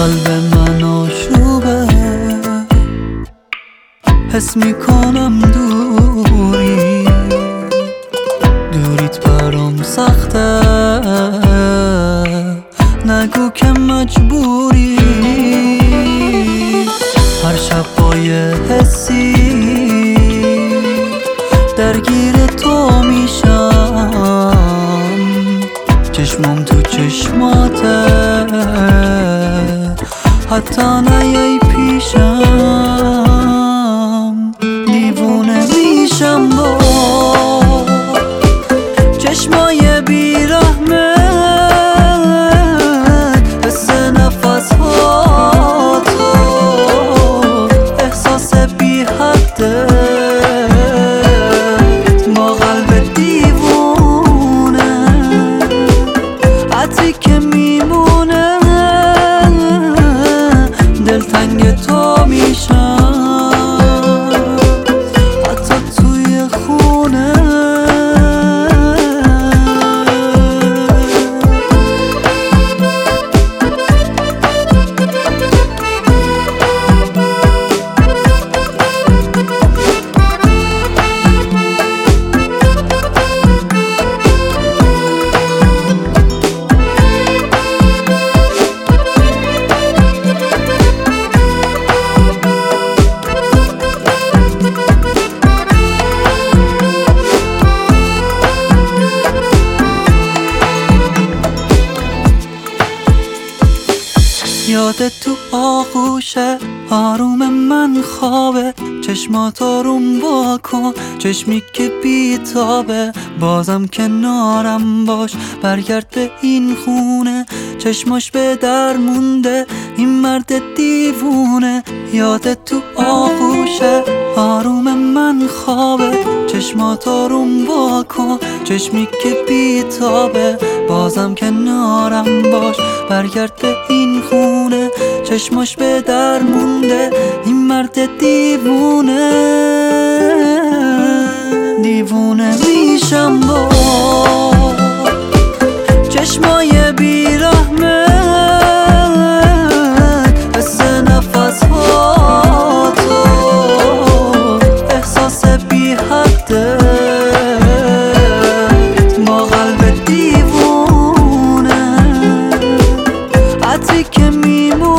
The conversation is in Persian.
قلب من آشوبه، حس میکنم دوریت برام سخته، نگو که مجبوری. هر شب با یه حسی درگیر تو میشم، چشمم تو چشماته، حتی نیای پیشم دیوونه میشم با چشمای بیرحمت، حس نفس ها تو، احساس بی حده با قلب دیوونه، عطری که میمونه دلتنگ تو میشم حتی توی خونه. یادت تو آغوشه، آروم من خوابه، چشمات آروم واکن، چشمی که بیتابه، بازم کنارم باش، برگرد به این خونه، چشماش به در مونده این مرد دیوونه. یادت تو آغوشه، آروم من خوابه، چشمات آروم واکن، چشمی که بیتابه، بازم کنارم باش، برگرد به این خونه، چشماش به در مونده این مرد دیوونه. دیوونه میشم با چشمای بیرحمت، حس نفس ها تو، احساس بی حده با قلب دیوونه، عطری که میمونه